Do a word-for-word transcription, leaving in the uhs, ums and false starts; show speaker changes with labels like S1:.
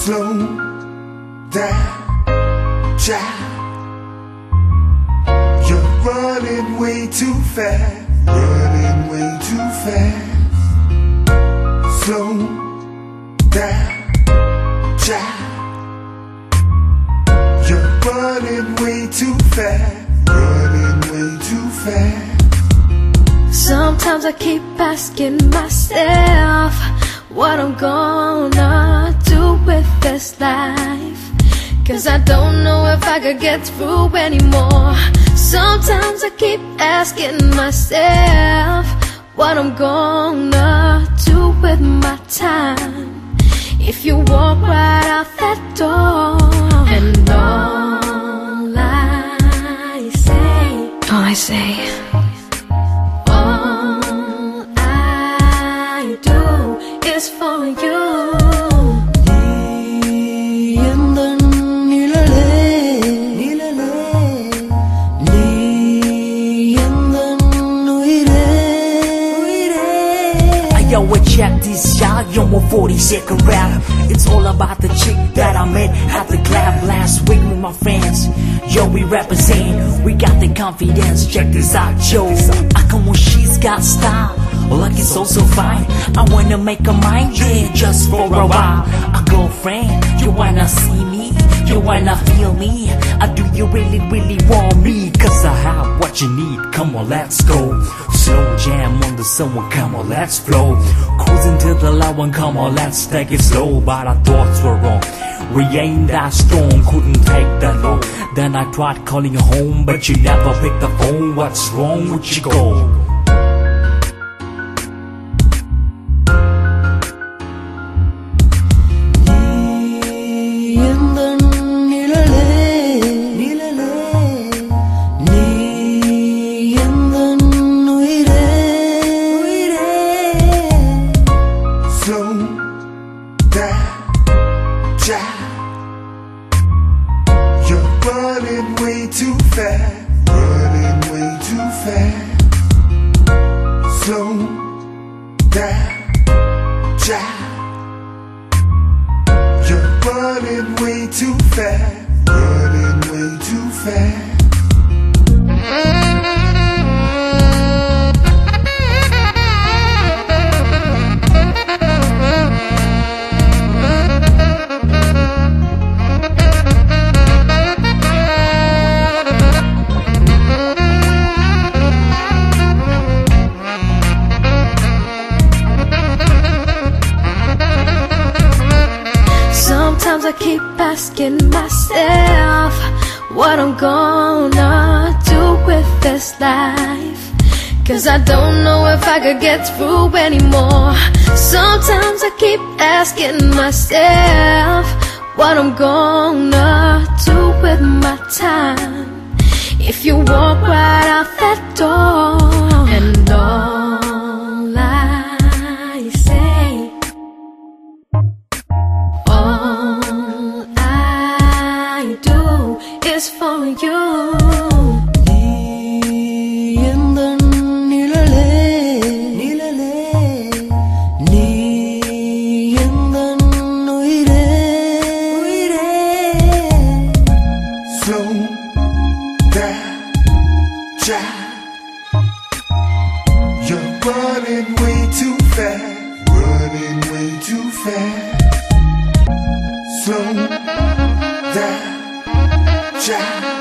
S1: Slow down, child. You're running way too fast, running way too fast. Slow down, child. You're running way too fast, running way too fast.
S2: Sometimes I keep asking myself what I'm gonna do with this life, 'cause I don't know if I could get through anymore. Sometimes I keep asking myself what I'm gonna do with my time if you walk right out that door. And all I say, all I say, all I do is for you.
S3: Yo, check this out, yo, more forty second rap. It's all about the chick that I met at the club last week with my friends. Yo, we represent, we got the confidence. Check this out, yo. I come when she's got style, like it's also fine. I wanna make her mine, yeah, just for a while. A girlfriend, you wanna see me, you wanna feel me. Uh, do you really, really want me? 'Cause I have what you need, come on, let's go. Slow jam on the summer, come on, let's flow. Cruising to the loud one, come on, let's take it slow. But our thoughts were wrong, we ain't that strong, couldn't take that long. Then I tried calling you home, but you never picked the phone. What's wrong with you, go?
S1: You're running way too fast, running way too fast. Slow down, child. You're running way too fast, running way too fast.
S2: Sometimes I keep asking myself what I'm gonna do with this life, 'cause I don't know if I could get through anymore. Sometimes I keep asking myself what I'm gonna do with my time if you walk right out that door. And all I say, all I do is for you.
S1: Slow down, child. You're running way too fast, running way too fast. Slow down, child.